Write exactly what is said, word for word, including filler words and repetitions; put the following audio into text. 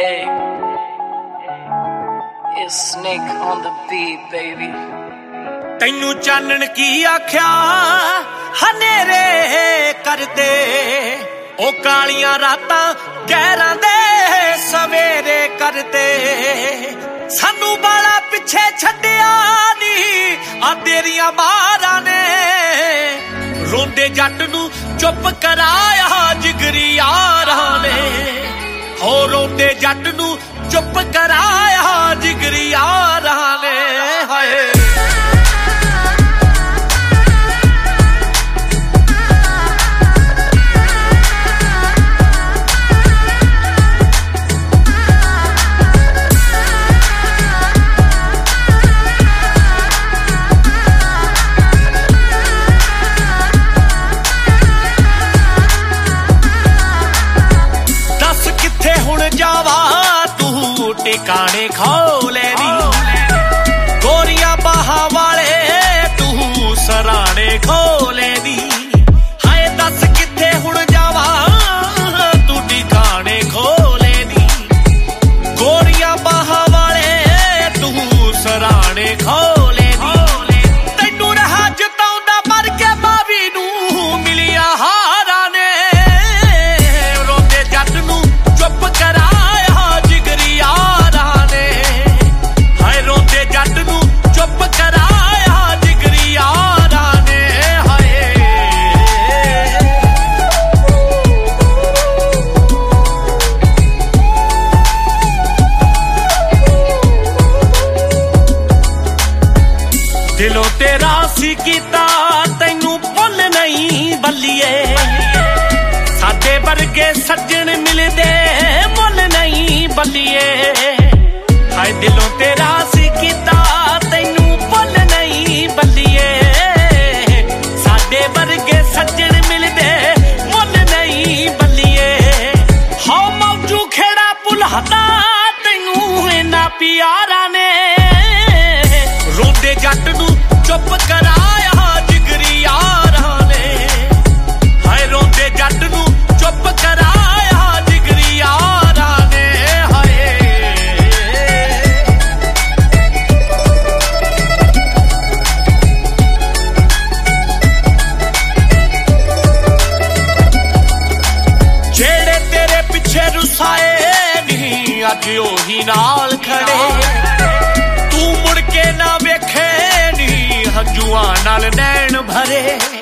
Hey, it's Snake on the beat, baby. ਤੈਨੂੰ ਚਾਨਣ ਕੀ ਆਖਿਆ ਹਨੇਰੇ ਕਰਦੇ ਉਹ ਕਾਲੀਆਂ ਰਾਤਾਂ ਗਹਿਰਾਂ ਦੇ ਸਵੇਰੇ ਕਰਦੇ ਸਾਨੂੰ ਬਾਲਾ ਪਿੱਛੇ ਛੱਡਿਆ ਨਹੀਂ ਆ ਤੇਰੀਆਂ ਮਾਰਾਂ ਨੇ ਰੋਂਦੇ ਜੱਟ ਨੂੰ ਚੁੱਪ ਕਰਾਇਆ ਜਿਗਰੀ ਯਾਰਾਂ ਨੇ ਹੋ ਰੋਂਦੇ ਜੱਟ ਨੂੰ ਚੁੱਪ ਕਰਾਇਆ ਜਿਗਰੀ ਯਾਰਾਂ ਨੇ ਹਾਏ ਟਿਕਾਣੇ ਖੋਲੇ ਨੀ ਗੋਰੀਆਂ ਬਾਹਾਂ ਵਾਲੇ ਤੂੰ ਸਰਾਣੇ ਖੋਲੇ ਨੀ ਹਾਏ ਦੱਸ ਕਿੱਥੇ ਹੁਣ ਜਾਵਾਂ ਤੂੰ ਟਿਕਾਣੇ ਖੋਲੇ ਨੀ ਗੋਰੀਆਂ ਬਾਹਾਂ ਵਾਲੇ ਤੂੰ ਸਰਾਣੇ ਖੋਲੇ ਨੀ ਤੈਨੂੰ ਰਹਾ ਜਤਾਉਂਦਾ ਮਰ ਕੇ ਮਾਵੀ ਨੂੰ ਮਿਲਿਆ ਹਾਰਾਂ ਨੇ ਰੋਂਦੇ ਜੱਟ ਨੂੰ ਚੁੱਪ ਕਰਾ ਦਿਲੋਂ ਤੇਰਾ ਸੀ ਕੀਤਾ ਤੈਨੂੰ ਭੁੱਲ ਨਹੀਂ ਬੱਲੀਏ ਸਾਡੇ ਵਰਗੇ ਸੱਜਣ ਮਿਲਦੇ ਮੁੱਲ ਨਹੀਂ ਬੱਲੀਏ ਹਾਏ ਦਿਲੋਂ ਤੇਰਾ ਸੀ ਕੀਤਾ ਤੈਨੂੰ ਭੁੱਲ ਨਹੀਂ ਬੱਲੀਏ ਸਾਡੇ ਵਰਗੇ ਸੱਜਣ ਮਿਲਦੇ ਮੁੱਲ ਨਹੀਂ ਬੱਲੀਏ ਹਉ ਮੌਜੂ ਖੇੜਾ ਭੁਲਾਤਾ ਤੈਨੂੰ ਇਹਨਾਂ ਪਿਆਰਾਂ ਨੇ ਰੋਂਦੇ ਜੱਟ ਨੂੰ ਚੁੱਪ ਕਰਾਇਆ ਜਿਗਰੀ ਯਾਰਾਂ ਨੇ ਹਾਏ ਰੋਂਦੇ ਜੱਟ ਨੂੰ ਚੁੱਪ ਕਰਾਇਆ ਜਿਗਰੀ ਯਾਰਾਂ ਨੇ ਹਾਏ ਜਿਹੜੇ ਤੇਰੇ ਪਿੱਛੇ ਰੁਸਾਏ ਨਹੀਂ ਅੱਜ ਉਹੀ ਨਾਲ ਖੜੇ ਤੂੰ ਮੁੜ ਕੇ ਨਾ ਵੇਖੇ ਨੀ ਹੰਝੂਆਂ ਨਾਲ ਨੈਣ ਭਰੇ